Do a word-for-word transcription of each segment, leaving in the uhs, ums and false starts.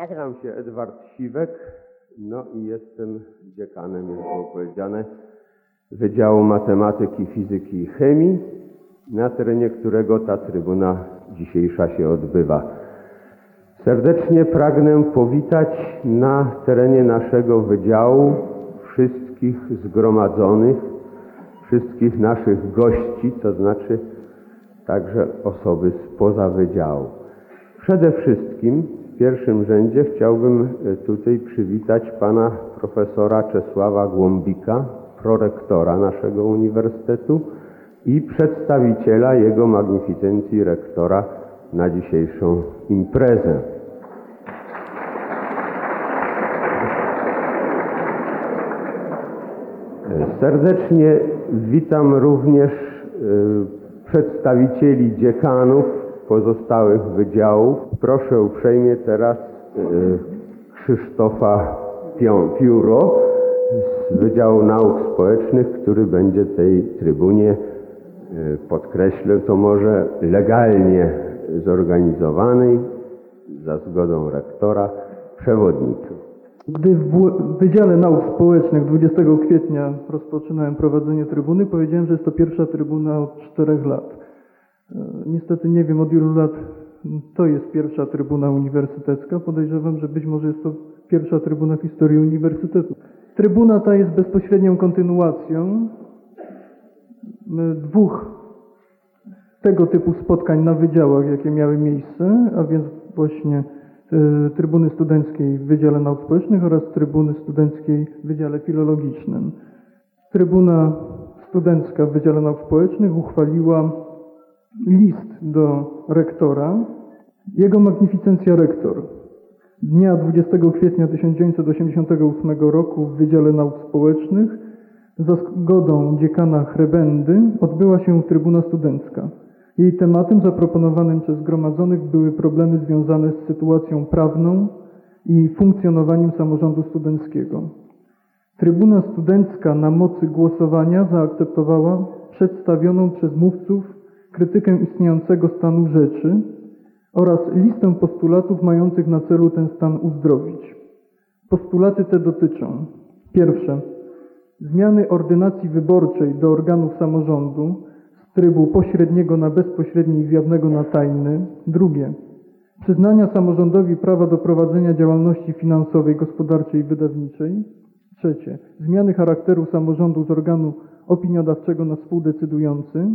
Nazywam się Edward Siwek, no i jestem dziekanem, jak było powiedziane, Wydziału Matematyki, Fizyki i Chemii, na terenie którego ta trybuna dzisiejsza się odbywa. Serdecznie pragnę powitać na terenie naszego wydziału wszystkich zgromadzonych, wszystkich naszych gości, to znaczy także osoby spoza wydziału. Przede wszystkim w pierwszym rzędzie chciałbym tutaj przywitać pana profesora Czesława Głąbika, prorektora naszego uniwersytetu i przedstawiciela jego magnificencji rektora na dzisiejszą imprezę. Serdecznie witam również przedstawicieli dziekanów pozostałych wydziałów. Proszę uprzejmie teraz Krzysztofa Piuro z Wydziału Nauk Społecznych, który będzie tej trybunie, podkreślę to może, legalnie zorganizowanej za zgodą rektora przewodniczył. Gdy w Wydziale Nauk Społecznych dwudziestego kwietnia rozpoczynałem prowadzenie trybuny, powiedziałem, że jest to pierwsza trybuna od czterech lat. Niestety nie wiem, od ilu lat to jest pierwsza trybuna uniwersytecka. Podejrzewam, że być może jest to pierwsza trybuna w historii uniwersytetu. Trybuna ta jest bezpośrednią kontynuacją dwóch tego typu spotkań na wydziałach, jakie miały miejsce, a więc właśnie trybuny studenckiej w Wydziale Nauk Społecznych oraz trybuny studenckiej w Wydziale Filologicznym. Trybuna studencka w Wydziale Nauk Społecznych uchwaliła list do rektora. Jego magnificencja rektor dnia dwudziestego kwietnia tysiąc dziewięćset osiemdziesiątego ósmego roku w Wydziale Nauk Społecznych za zgodą dziekana Hrebendy odbyła się trybuna studencka. Jej tematem zaproponowanym przez zgromadzonych były problemy związane z sytuacją prawną i funkcjonowaniem samorządu studenckiego. Trybuna studencka na mocy głosowania zaakceptowała przedstawioną przez mówców krytykę istniejącego stanu rzeczy oraz listę postulatów mających na celu ten stan uzdrowić. Postulaty te dotyczą: pierwsze, zmiany ordynacji wyborczej do organów samorządu z trybu pośredniego na bezpośredni i z jawnego na tajny. Drugie, przyznania samorządowi prawa do prowadzenia działalności finansowej, gospodarczej i wydawniczej. Trzecie, zmiany charakteru samorządu z organu opiniodawczego na współdecydujący.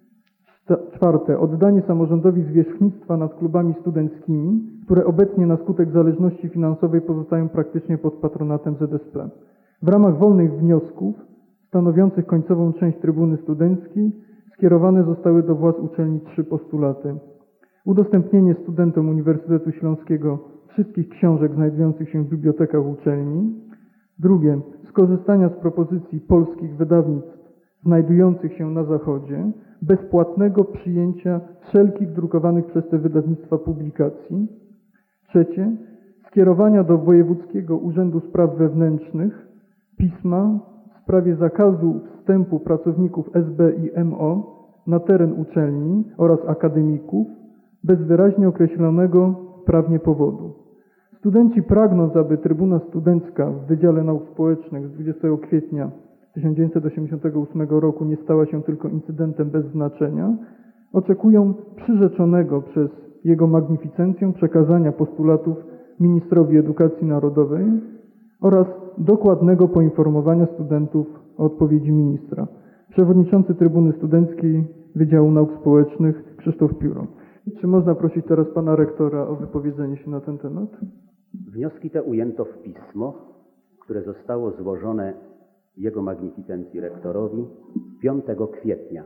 Czwarte, oddanie samorządowi zwierzchnictwa nad klubami studenckimi, które obecnie na skutek zależności finansowej pozostają praktycznie pod patronatem Z S P. W ramach wolnych wniosków stanowiących końcową część trybuny studenckiej skierowane zostały do władz uczelni trzy postulaty. Udostępnienie studentom Uniwersytetu Śląskiego wszystkich książek znajdujących się w bibliotekach uczelni. Drugie, skorzystania z propozycji polskich wydawnictw znajdujących się na Zachodzie, bezpłatnego przyjęcia wszelkich drukowanych przez te wydawnictwa publikacji. Trzecie, skierowania do Wojewódzkiego Urzędu Spraw Wewnętrznych pisma w sprawie zakazu wstępu pracowników S B i M O na teren uczelni oraz akademików bez wyraźnie określonego prawnie powodu. Studenci, pragnąc, aby trybuna studencka w Wydziale Nauk Społecznych z dwudziestego kwietnia tysiąc dziewięćset osiemdziesiątego ósmego roku nie stała się tylko incydentem bez znaczenia, oczekują przyrzeczonego przez jego magnificencję przekazania postulatów ministrowi edukacji narodowej oraz dokładnego poinformowania studentów o odpowiedzi ministra. Przewodniczący Trybuny Studenckiej Wydziału Nauk Społecznych Krzysztof Piuro. Czy można prosić teraz pana rektora o wypowiedzenie się na ten temat? Wnioski te ujęto w pismo, które zostało złożone jego magnificencji rektorowi piątego kwietnia.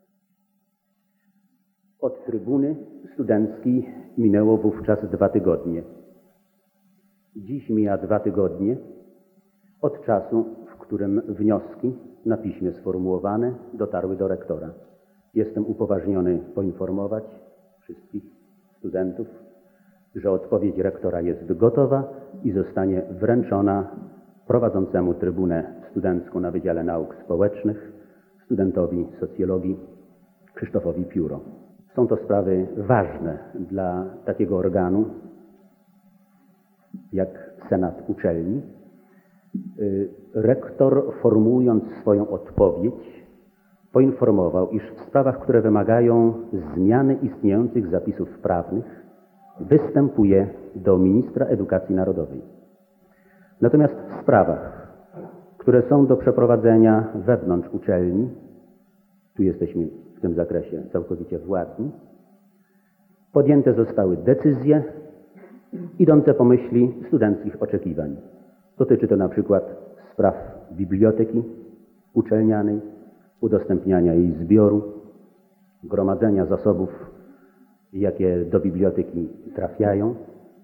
Od trybuny studenckiej minęło wówczas dwa tygodnie. Dziś mija dwa tygodnie od czasu, w którym wnioski na piśmie sformułowane dotarły do rektora. Jestem upoważniony poinformować wszystkich studentów, że odpowiedź rektora jest gotowa i zostanie wręczona prowadzącemu trybunę studencką na Wydziale Nauk Społecznych, studentowi socjologii Krzysztofowi Piuro. Są to sprawy ważne dla takiego organu jak senat uczelni. Rektor, formułując swoją odpowiedź, poinformował, iż w sprawach, które wymagają zmiany istniejących zapisów prawnych, występuje do ministra edukacji narodowej. Natomiast w sprawach, które są do przeprowadzenia wewnątrz uczelni, tu jesteśmy w tym zakresie całkowicie władni, podjęte zostały decyzje idące po myśli studenckich oczekiwań. Dotyczy to na przykład spraw biblioteki uczelnianej, udostępniania jej zbioru, gromadzenia zasobów, jakie do biblioteki trafiają.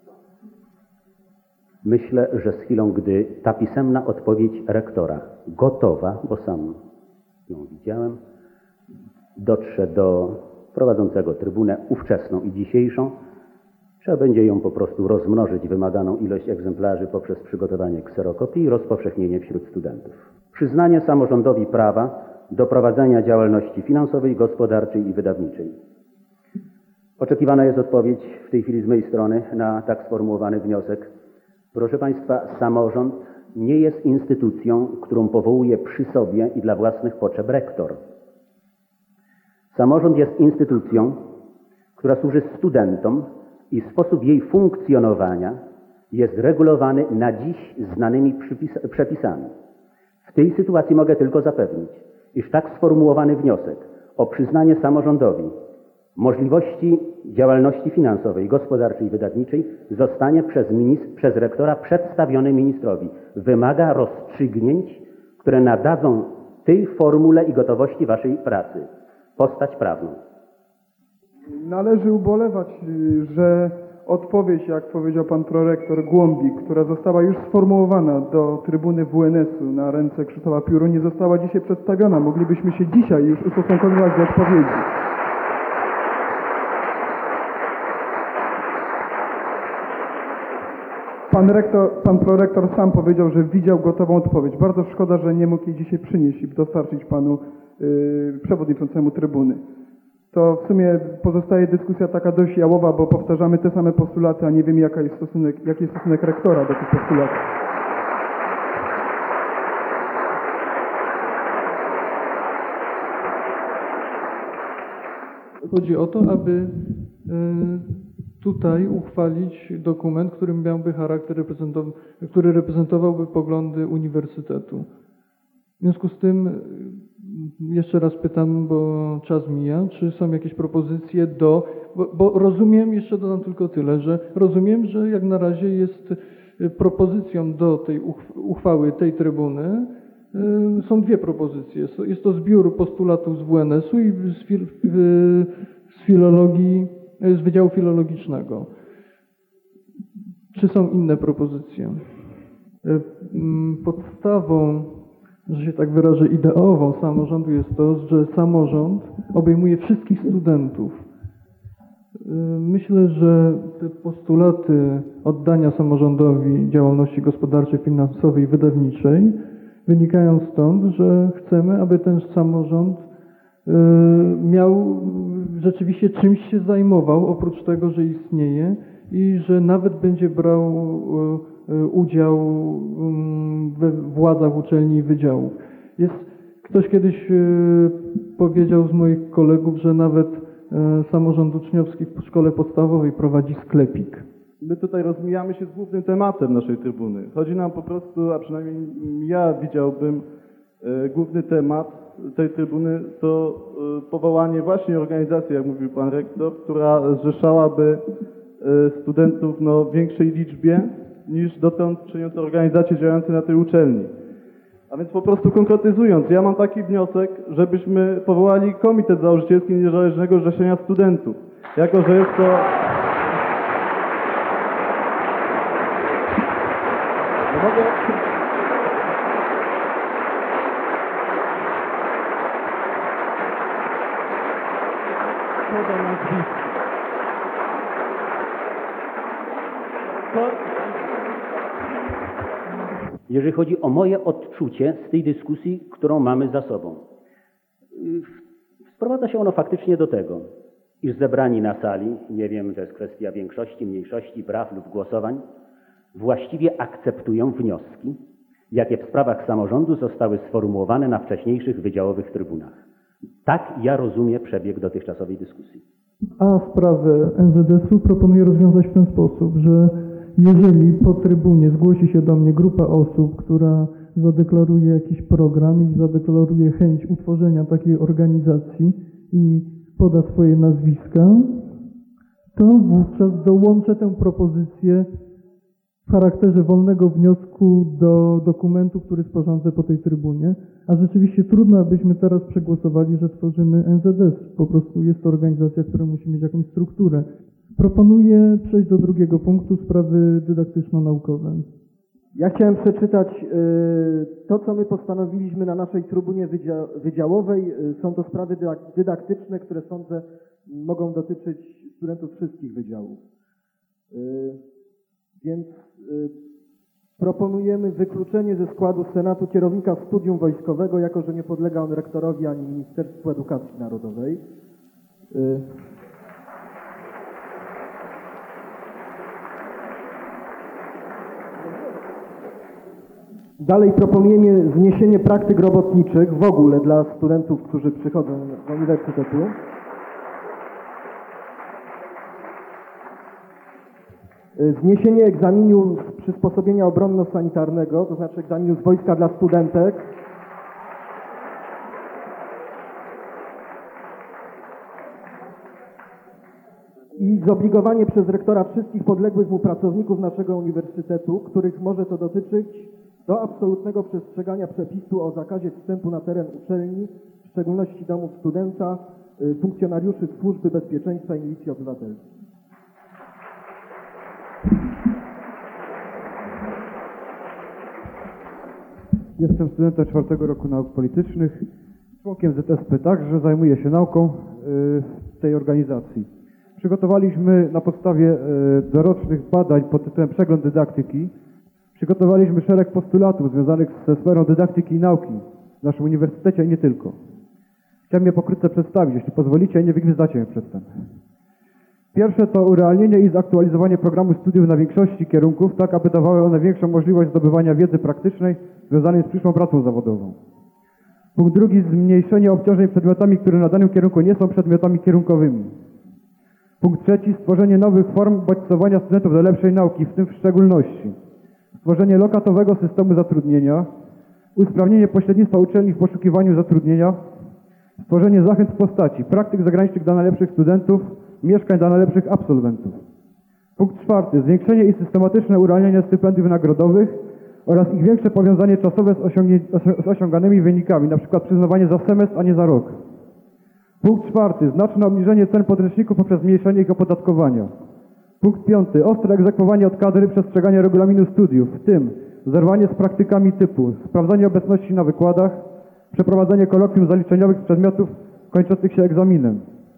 Myślę, że z chwilą, gdy ta pisemna odpowiedź rektora, gotowa, bo sam ją widziałem, dotrze do prowadzącego trybunę ówczesną i dzisiejszą, trzeba będzie ją po prostu rozmnożyć wymaganą ilość egzemplarzy poprzez przygotowanie kserokopii i rozpowszechnienie wśród studentów. Przyznanie samorządowi prawa do prowadzenia działalności finansowej, gospodarczej i wydawniczej. Oczekiwana jest odpowiedź w tej chwili z mojej strony na tak sformułowany wniosek. Proszę Państwa, samorząd nie jest instytucją, którą powołuje przy sobie i dla własnych potrzeb rektor. Samorząd jest instytucją, która służy studentom i sposób jej funkcjonowania jest regulowany na dziś znanymi przypis- przepisami. W tej sytuacji mogę tylko zapewnić, iż tak sformułowany wniosek o przyznanie samorządowi możliwości działalności finansowej, gospodarczej i wydawniczej zostanie przez, minis- przez rektora przedstawiony ministrowi. Wymaga rozstrzygnięć, które nadadzą tej formule i gotowości waszej pracy postać prawną. Należy ubolewać, że odpowiedź, jak powiedział pan prorektor Głąbik, która została już sformułowana do trybuny W N S-u na ręce Krzysztofa Pióro, nie została dzisiaj przedstawiona. Moglibyśmy się dzisiaj już ustosunkowywać do odpowiedzi. Pan, rektor, pan prorektor sam powiedział, że widział gotową odpowiedź. Bardzo szkoda, że nie mógł jej dzisiaj przynieść i dostarczyć panu yy, przewodniczącemu trybuny. To w sumie pozostaje dyskusja taka dość jałowa, bo powtarzamy te same postulaty, a nie wiemy jaka jest stosunek, jaki jest stosunek rektora do tych postulatów. Chodzi o to, aby y, tutaj uchwalić dokument, który miałby charakter reprezentow- który reprezentowałby poglądy uniwersytetu. W związku z tym jeszcze raz pytam, bo czas mija, czy są jakieś propozycje do, bo, bo rozumiem, jeszcze dodam tylko tyle, że rozumiem, że jak na razie jest propozycją do tej uchwały tej trybuny, są dwie propozycje. Jest to zbiór postulatów z W N S-u i z, fil, z filologii, z Wydziału Filologicznego. Czy są inne propozycje? Podstawą, że się tak wyrażę, ideową samorządu jest to, że samorząd obejmuje wszystkich studentów. Myślę, że te postulaty oddania samorządowi działalności gospodarczej, finansowej i wydawniczej wynikają stąd, że chcemy, aby ten samorząd miał rzeczywiście czymś się zajmował, oprócz tego, że istnieje i że nawet będzie brał udział we władzach uczelni i wydziałów. Jest, ktoś kiedyś powiedział z moich kolegów, że nawet samorząd uczniowski w szkole podstawowej prowadzi sklepik. My tutaj rozmijamy się z głównym tematem naszej trybuny. Chodzi nam po prostu, a przynajmniej ja widziałbym, e, główny temat tej trybuny to e, powołanie właśnie organizacji, jak mówił pan rektor, która zrzeszałaby e, studentów no, w większej liczbie niż dotąd czyniące organizacje działające na tej uczelni. A więc po prostu konkretyzując, ja mam taki wniosek, żebyśmy powołali Komitet Założycielski Niezależnego Zrzeszenia Studentów. Jako że jest to... Nie mogę... Podam nazwisko. To... Jeżeli chodzi o moje odczucie z tej dyskusji, którą mamy za sobą, sprowadza się ono faktycznie do tego, iż zebrani na sali, nie wiem, to jest kwestia większości, mniejszości, praw lub głosowań, właściwie akceptują wnioski, jakie w sprawach samorządu zostały sformułowane na wcześniejszych wydziałowych trybunach. Tak ja rozumiem przebieg dotychczasowej dyskusji. A sprawę N Z S u proponuję rozwiązać w ten sposób, że jeżeli po trybunie zgłosi się do mnie grupa osób, która zadeklaruje jakiś program i zadeklaruje chęć utworzenia takiej organizacji i poda swoje nazwiska, to wówczas dołączę tę propozycję w charakterze wolnego wniosku do dokumentu, który sporządzę po tej trybunie, a rzeczywiście trudno, abyśmy teraz przegłosowali, że tworzymy N Z S. Po prostu jest to organizacja, która musi mieć jakąś strukturę. Proponuję przejść do drugiego punktu, sprawy dydaktyczno-naukowe. Ja chciałem przeczytać y, to, co my postanowiliśmy na naszej trybunie wydzia wydziałowej. Y, Są to sprawy dydak- dydaktyczne, które sądzę mogą dotyczyć studentów wszystkich wydziałów. Y, Więc y, proponujemy wykluczenie ze składu Senatu kierownika studium wojskowego, jako że nie podlega on rektorowi ani Ministerstwu Edukacji Narodowej. Y, Dalej proponujemy zniesienie praktyk robotniczych w ogóle dla studentów, którzy przychodzą do uniwersytetu. Zniesienie egzaminu z przysposobienia obronno-sanitarnego, to znaczy egzaminu z wojska dla studentek. I zobligowanie przez rektora wszystkich podległych mu pracowników naszego uniwersytetu, których może to dotyczyć, do absolutnego przestrzegania przepisu o zakazie wstępu na teren uczelni, w szczególności domów studenta, funkcjonariuszy Służby Bezpieczeństwa i Milicji Obywatelskiej. Jestem studentem czwartego roku nauk politycznych, członkiem Z S P także, zajmuję się nauką w tej organizacji. Przygotowaliśmy na podstawie dorocznych badań pod tytułem Przegląd dydaktyki, przygotowaliśmy szereg postulatów związanych ze sferą dydaktyki i nauki w naszym uniwersytecie i nie tylko. Chciałem je pokrótce przedstawić, jeśli pozwolicie, i nie wygwizdacie mnie przedtem. Pierwsze to urealnienie i zaktualizowanie programu studiów na większości kierunków, tak aby dawały one większą możliwość zdobywania wiedzy praktycznej związanej z przyszłą pracą zawodową. Punkt drugi, zmniejszenie obciążeń przedmiotami, które na danym kierunku nie są przedmiotami kierunkowymi. Punkt trzeci, stworzenie nowych form bodźcowania studentów do lepszej nauki, w tym w szczególności stworzenie lokatowego systemu zatrudnienia, usprawnienie pośrednictwa uczelni w poszukiwaniu zatrudnienia, stworzenie zachęt w postaci praktyk zagranicznych dla najlepszych studentów, mieszkań dla najlepszych absolwentów. Punkt czwarty, zwiększenie i systematyczne urealnianie stypendiów nagrodowych oraz ich większe powiązanie czasowe z, osiągnie- z osiąganymi wynikami, np. przyznawanie za semestr, a nie za rok. Punkt czwarty, znaczne obniżenie cen podręczników poprzez zmniejszenie ich opodatkowania. Punkt piąty, ostre egzekwowanie od kadry przestrzegania regulaminu studiów, w tym zerwanie z praktykami typu sprawdzanie obecności na wykładach, przeprowadzenie kolokwium zaliczeniowych z przedmiotów kończących się egzaminem.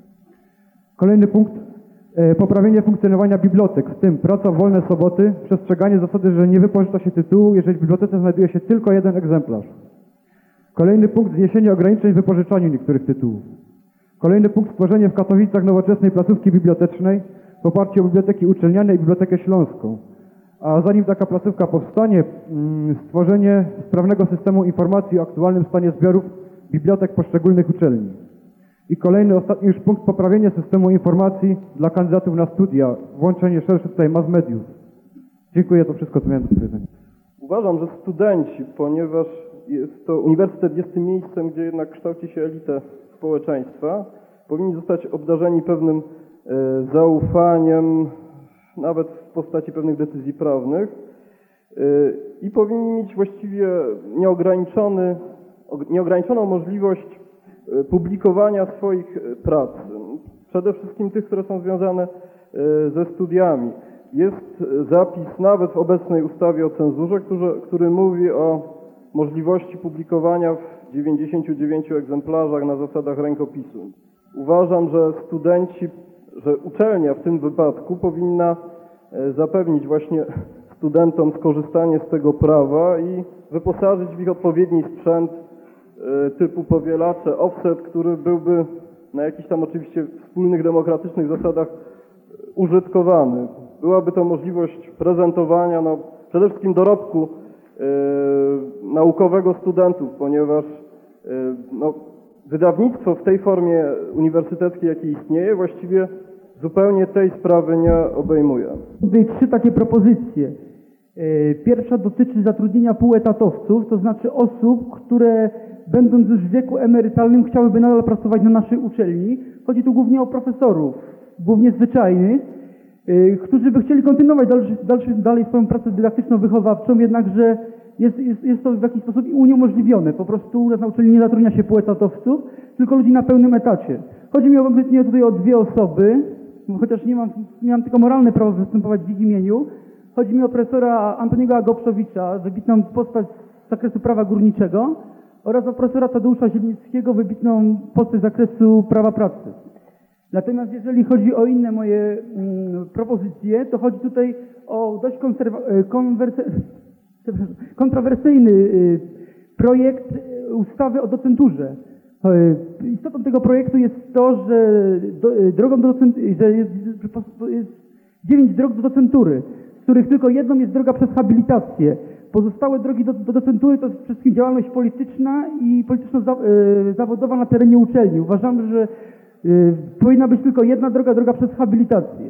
Kolejny punkt, e, poprawienie funkcjonowania bibliotek, w tym praca w wolne soboty, przestrzeganie zasady, że nie wypożycza się tytułu, jeżeli w bibliotece znajduje się tylko jeden egzemplarz. Kolejny punkt, zniesienie ograniczeń w wypożyczaniu niektórych tytułów. Kolejny punkt, stworzenie w Katowicach nowoczesnej placówki bibliotecznej w oparciu o Biblioteki Uczelniane i Bibliotekę Śląską. A zanim taka placówka powstanie, stworzenie sprawnego systemu informacji o aktualnym stanie zbiorów bibliotek poszczególnych uczelni. I kolejny, ostatni już punkt, poprawienie systemu informacji dla kandydatów na studia, włączenie szersze tutaj mass mediów. Dziękuję, to wszystko, co miałem do powiedzenia. Uważam, że studenci, ponieważ jest to uniwersytet jest tym miejscem, gdzie jednak kształci się elitę społeczeństwa, powinni zostać obdarzeni pewnym e, zaufaniem, nawet w postaci pewnych decyzji prawnych e, i powinni mieć właściwie nieograniczony, nieograniczoną możliwość e, publikowania swoich prac, przede wszystkim tych, które są związane e, ze studiami. Jest zapis nawet w obecnej ustawie o cenzurze, który, który mówi o możliwości publikowania w dziewięćdziesięciu dziewięciu egzemplarzach na zasadach rękopisu. Uważam, że studenci, że uczelnia w tym wypadku powinna zapewnić właśnie studentom skorzystanie z tego prawa i wyposażyć w ich odpowiedni sprzęt typu powielacze, offset, który byłby na jakichś tam oczywiście wspólnych demokratycznych zasadach użytkowany. Byłaby to możliwość prezentowania no, przede wszystkim dorobku e, naukowego studentów, ponieważ e, no, wydawnictwo w tej formie uniwersyteckiej, jakie istnieje, właściwie zupełnie tej sprawy nie obejmuje. Tutaj trzy takie propozycje. Pierwsza dotyczy zatrudnienia półetatowców, to znaczy osób, które będąc już w wieku emerytalnym chciałyby nadal pracować na naszej uczelni. Chodzi tu głównie o profesorów, głównie zwyczajnych, którzy by chcieli kontynuować dalszy, dalszy, dalej swoją pracę dydaktyczno-wychowawczą, jednakże jest, jest, jest to w jakiś sposób uniemożliwione. Po prostu u nas na uczelni nie zatrudnia się półetatowców, tylko ludzi na pełnym etacie. Chodzi mi konkretnie tutaj o dwie osoby, chociaż nie mam, nie mam tylko moralne prawo występować w ich imieniu. Chodzi mi o profesora Antoniego Agopszowicza, wybitną postać z zakresu prawa górniczego, oraz o profesora Tadeusza Zielnickiego, wybitną postać z zakresu prawa pracy. Natomiast jeżeli chodzi o inne moje mm, propozycje, to chodzi tutaj o dość konwerse- kontrowersyjny y, projekt ustawy o docenturze. Y, istotą tego projektu jest to, że do, y, drogą do docentury, że jest, jest dziewięć dróg do docentury, z których tylko jedną jest droga przez habilitację. Pozostałe drogi do, do docentury to jest przede wszystkim działalność polityczna i polityczno-zawodowa na terenie uczelni. Uważam, że y, powinna być tylko jedna droga, droga przez habilitację.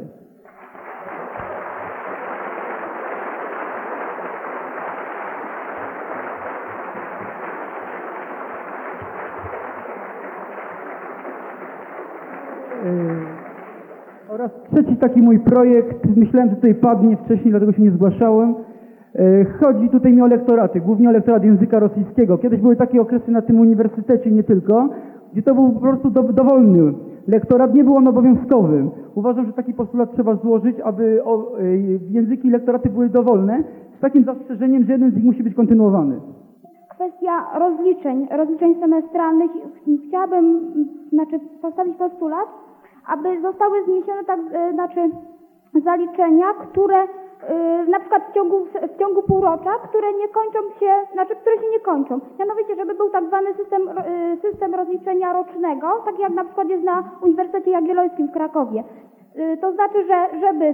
Y, oraz trzeci taki mój projekt, myślałem, że tutaj padnie wcześniej, dlatego się nie zgłaszałem. Chodzi tutaj mi o lektoraty, głównie o lektorat języka rosyjskiego. Kiedyś były takie okresy na tym uniwersytecie, nie tylko, gdzie to był po prostu do, dowolny lektorat, nie był on obowiązkowym. Uważam, że taki postulat trzeba złożyć, aby o, y, języki i lektoraty były dowolne, z takim zastrzeżeniem, że jeden z nich musi być kontynuowany. Kwestia rozliczeń, rozliczeń semestralnych. Chciałabym znaczy, postawić postulat, aby zostały zniesione tak, y, znaczy zaliczenia, które Yy, na przykład w ciągu, w ciągu półrocza, które nie kończą się, znaczy które się nie kończą. Mianowicie, żeby był tak zwany system, yy, system rozliczenia rocznego, tak jak na przykład jest na Uniwersytecie Jagiellońskim w Krakowie. Yy, to znaczy, że żeby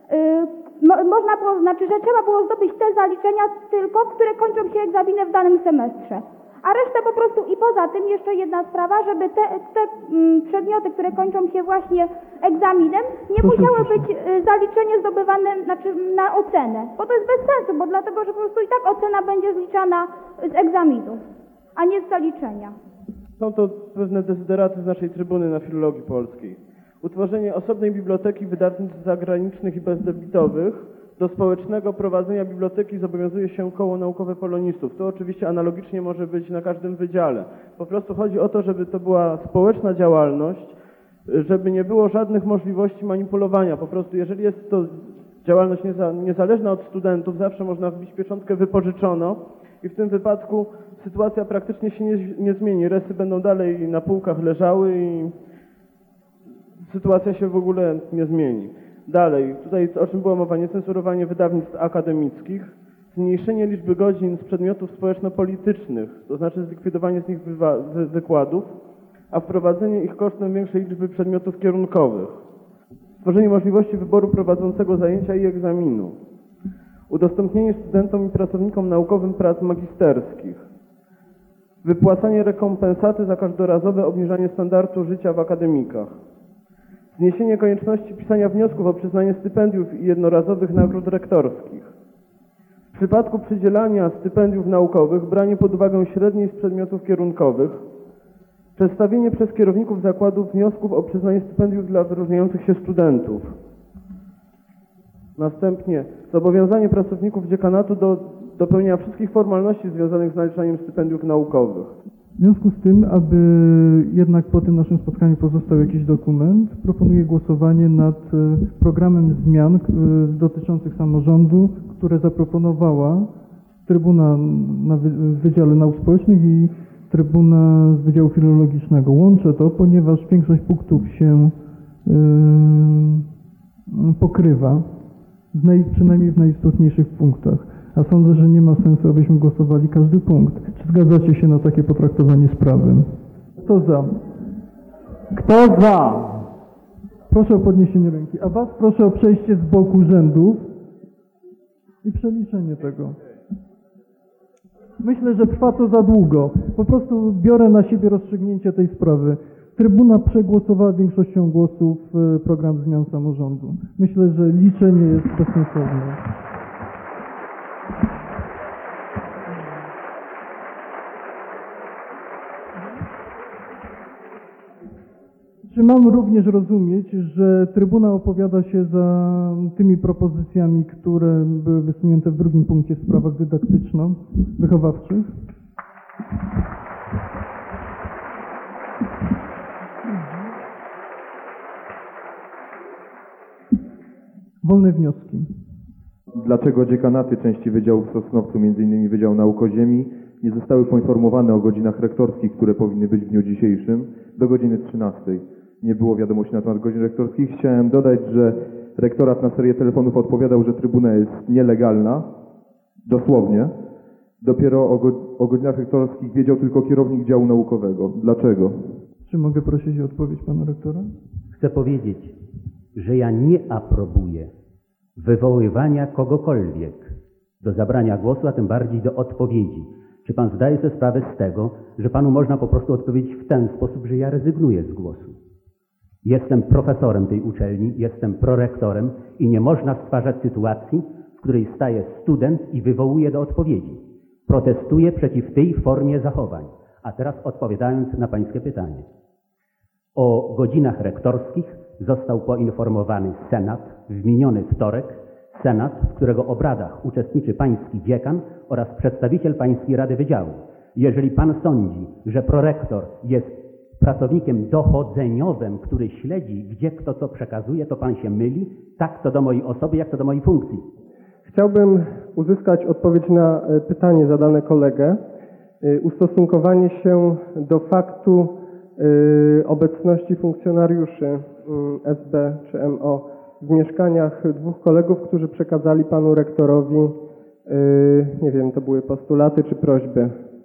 yy, mo, można było, znaczy, że trzeba było zdobyć te zaliczenia tylko, które kończą się egzaminem w danym semestrze. A resztę po prostu i poza tym jeszcze jedna sprawa, żeby te, te mm, przedmioty, które kończą się właśnie egzaminem, nie musiały być y, zaliczenie zdobywane znaczy, na ocenę. Bo to jest bez sensu, bo dlatego, że po prostu i tak ocena będzie zliczana z egzaminu, a nie z zaliczenia. Są to pewne dezyderaty z naszej trybuny na filologii polskiej. Utworzenie osobnej biblioteki wydawnictw zagranicznych i bezdebitowych. Do społecznego prowadzenia biblioteki zobowiązuje się koło naukowe polonistów. To oczywiście analogicznie może być na każdym wydziale. Po prostu chodzi o to, żeby to była społeczna działalność, żeby nie było żadnych możliwości manipulowania. Po prostu jeżeli jest to działalność nieza, niezależna od studentów, zawsze można wbić pieczątkę wypożyczono i w tym wypadku sytuacja praktycznie się nie, nie zmieni. Resy będą dalej na półkach leżały i sytuacja się w ogóle nie zmieni. Dalej, tutaj o czym była mowa, niecenzurowanie wydawnictw akademickich, zmniejszenie liczby godzin z przedmiotów społeczno-politycznych, to znaczy zlikwidowanie z nich wywa- wy- wykładów, a wprowadzenie ich kosztem większej liczby przedmiotów kierunkowych. Stworzenie możliwości wyboru prowadzącego zajęcia i egzaminu. Udostępnienie studentom i pracownikom naukowym prac magisterskich. Wypłacanie rekompensaty za każdorazowe obniżanie standardu życia w akademikach. Zniesienie konieczności pisania wniosków o przyznanie stypendiów i jednorazowych nagród rektorskich. W przypadku przydzielania stypendiów naukowych branie pod uwagę średniej z przedmiotów kierunkowych. Przedstawienie przez kierowników zakładów wniosków o przyznanie stypendiów dla wyróżniających się studentów. Następnie zobowiązanie pracowników dziekanatu do dopełnienia wszystkich formalności związanych z naliczaniem stypendiów naukowych. W związku z tym, aby jednak po tym naszym spotkaniu pozostał jakiś dokument, proponuję głosowanie nad programem zmian dotyczących samorządu, które zaproponowała Trybuna na Wydziale Nauk Społecznych i Trybuna z Wydziału Filologicznego. Łączę to, ponieważ większość punktów się yy, pokrywa, w naj, przynajmniej w najistotniejszych punktach. A sądzę, że nie ma sensu, abyśmy głosowali każdy punkt. Czy zgadzacie się na takie potraktowanie sprawy? Kto za? Kto za? proszę o podniesienie ręki, a Was proszę o przejście z boku rzędów i przeliczenie tego. Myślę, że trwa to za długo. Po prostu biorę na siebie rozstrzygnięcie tej sprawy. Trybuna przegłosowała większością głosów e, program zmian samorządu. Myślę, że liczenie jest bezsensowne. Czy mam również rozumieć, że Trybuna opowiada się za tymi propozycjami, które były wysunięte w drugim punkcie w sprawach dydaktyczno-wychowawczych? Wolne wnioski. Dlaczego dziekanaty części wydziałów w Sosnowcu, między innymi Wydział Nauk o Ziemi, nie zostały poinformowane o godzinach rektorskich, które powinny być w dniu dzisiejszym, do godziny trzynastej? Nie było wiadomości na temat godzin rektorskich. Chciałem dodać, że rektorat na serię telefonów odpowiadał, że trybuna jest nielegalna, dosłownie. Dopiero o, go, o godzinach rektorskich wiedział tylko kierownik działu naukowego. Dlaczego? Czy mogę prosić o odpowiedź pana rektora? Chcę powiedzieć, że ja nie aprobuję wywoływania kogokolwiek do zabrania głosu, a tym bardziej do odpowiedzi. Czy pan zdaje sobie sprawę z tego, że panu można po prostu odpowiedzieć w ten sposób, że ja rezygnuję z głosu? Jestem profesorem tej uczelni, jestem prorektorem i nie można stwarzać sytuacji, w której staje student i wywołuje do odpowiedzi. Protestuję przeciw tej formie zachowań. A teraz odpowiadając na pańskie pytanie. O godzinach rektorskich został poinformowany Senat w miniony wtorek. Senat, w którego obradach uczestniczy pański dziekan oraz przedstawiciel pańskiej Rady Wydziału. Jeżeli pan sądzi, że prorektor jest pracownikiem dochodzeniowym, który śledzi, gdzie kto co przekazuje, to pan się myli, tak co do mojej osoby, jak to do mojej funkcji. Chciałbym uzyskać odpowiedź na pytanie zadane kolegę. Ustosunkowanie się do faktu obecności funkcjonariuszy S B czy M O w mieszkaniach dwóch kolegów, którzy przekazali panu rektorowi, nie wiem, to były postulaty czy prośby.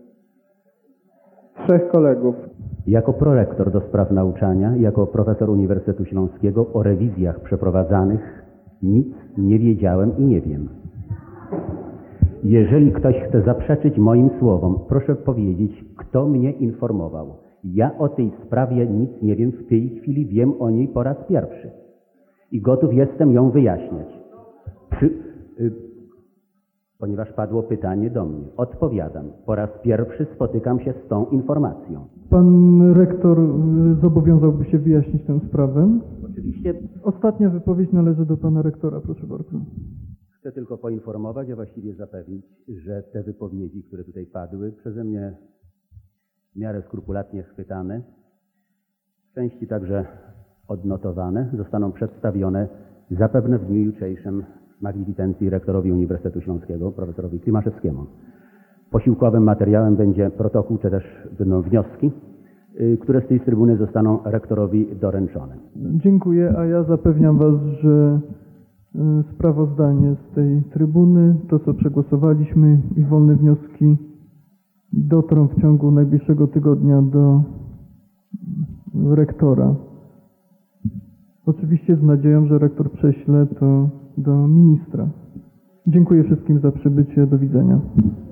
Trzech kolegów. Jako prorektor do spraw nauczania, jako profesor Uniwersytetu Śląskiego o rewizjach przeprowadzanych nic nie wiedziałem i nie wiem. Jeżeli ktoś chce zaprzeczyć moim słowom, proszę powiedzieć, kto mnie informował. Ja o tej sprawie nic nie wiem, w tej chwili wiem o niej po raz pierwszy. I gotów jestem ją wyjaśniać. Przy, y, ponieważ padło pytanie do mnie. Odpowiadam. Po raz pierwszy spotykam się z tą informacją. Pan rektor zobowiązałby się wyjaśnić tę sprawę? Oczywiście. Ostatnia wypowiedź należy do pana rektora, proszę bardzo. Chcę tylko poinformować, a właściwie zapewnić, że te wypowiedzi, które tutaj padły, przeze mnie w miarę skrupulatnie chwytane, w części także odnotowane, zostaną przedstawione zapewne w dniu jutrzejszym magnificencji rektorowi Uniwersytetu Śląskiego, profesorowi Klimaszewskiemu. Posiłkowym materiałem będzie protokół, czy też będą wnioski, y, które z tej trybuny zostaną rektorowi doręczone. Dziękuję, a ja zapewniam was, że y, sprawozdanie z tej trybuny, to co przegłosowaliśmy i wolne wnioski dotrą w ciągu najbliższego tygodnia do rektora. Oczywiście z nadzieją, że rektor prześle to do ministra. Dziękuję wszystkim za przybycie. Do widzenia.